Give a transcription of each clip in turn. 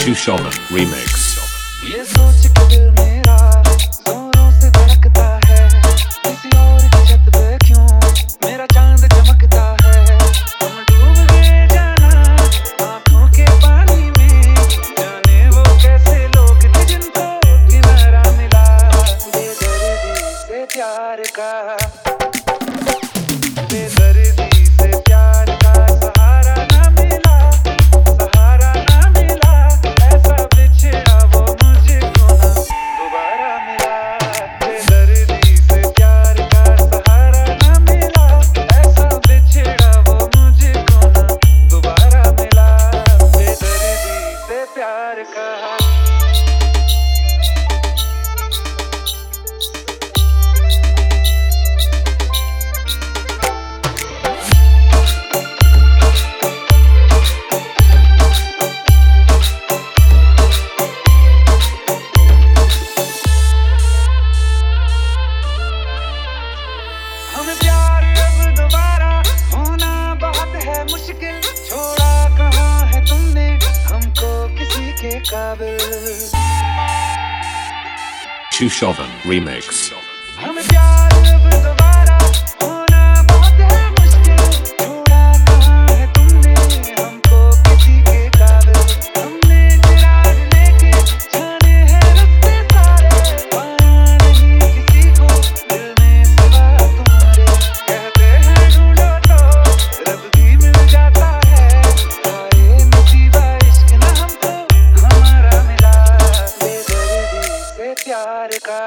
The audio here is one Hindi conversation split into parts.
Shushovan Remix। ये सोच के दिल मेरा जोरों से धड़कता है, किसी और की छत पे क्यों मेरा चांद चमकता है। हम डूब गए जाना आंखों के पानी में, जाने वो कैसे लोग थे जिनको किनारा मिला बेदर्दी से प्यार का, बेदर्दी से प्यार का सहारा ना मिला, सहारा ना मिला। ऐसा बिछड़ा वो मुझको ना दोबारा मिला, बेदर्दी से प्यार का सहारा ना मिला। ऐसा बिछड़ा वो मुझको ना दोबारा मिला, बेदर्दी से प्यार का। हमें प्यार अब दोबारा होना बहुत है मुश्किल, छोड़ा कहाँ है तुमने हमको किसी के काबिल। Shushovan Remix। हमें प्यार अब दोबारा होना बहुत है मुश्किल, छोड़ा कहाँ है तुमने हमको किसी के काबिल। हमने चिराग लेके जाने हैं रास्ते सारे, पाया नहीं किसी को दिल में सिवा तुम्हारे। कहते हैं ढूंढो तो रब भी मिल जाता है, सारे नसीबा इश्क ना हमको हमारा मिला, बेदर्दी से प्यार का,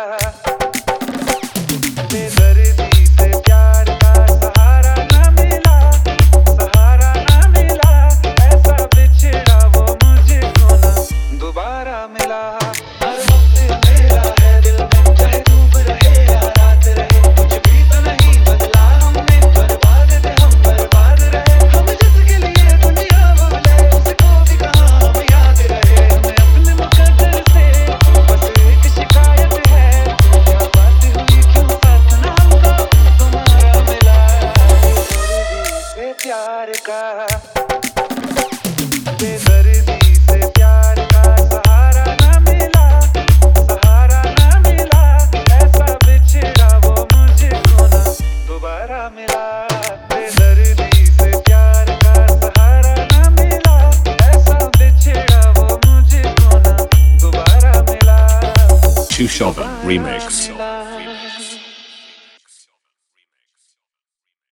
बेदर्दी से प्यार का सहारा ना मिला, सहारा ना मिला। ऐसा बिछड़ा वो मुझको ना दोबारा मिला। हर वक्त मेरा है दिल में, चाहे धूप रहे या रात रहे, कुछ भी तो नहीं बदला हमने, बर्बाद थे हम बर्बाद रहे। हम जिसके लिए दुनिया बोले उसको भी कहाँ हम याद रहे। हमें अपने मुकद्दर से बस एक शिकायत है, क्या बात हुई क्यों साथ ना हमको तुम्हारा मिला, बेदर्दी से प्यार का, बेदर्दी से प्यार का सहारा ना मिला, सहारा ना मिला। ऐसा बिछड़ा वो मुझको ना दोबारा मिला, बेदर्दी से प्यार का सहारा ना मिला। ऐसा बिछड़ा वो मुझको ना दोबारा मिला। Shushovan Remix।